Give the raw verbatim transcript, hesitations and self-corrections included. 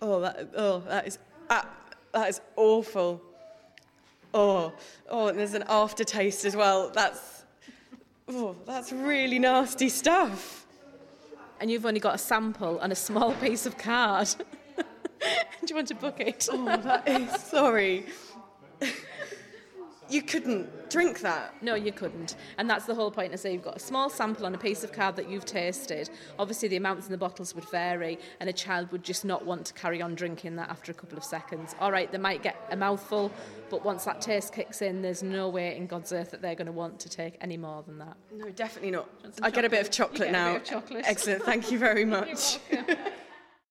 Oh, that, oh, that is, ah, that is awful. Oh, oh, and there's an aftertaste as well. That's, oh, that's really nasty stuff. And you've only got a sample and a small piece of card. Do you want a bucket? Oh, that is, sorry. You couldn't drink that. No, you couldn't. And that's the whole point, to say you've got a small sample on a piece of card that you've tasted. Obviously, the amounts in the bottles would vary, and a child would just not want to carry on drinking that after a couple of seconds. All right, they might get a mouthful, but once that taste kicks in, there's no way in God's earth that they're going to want to take any more than that. No, definitely not. I get a bit of chocolate you get now. A bit of chocolate. Excellent. Thank you very much. You're welcome.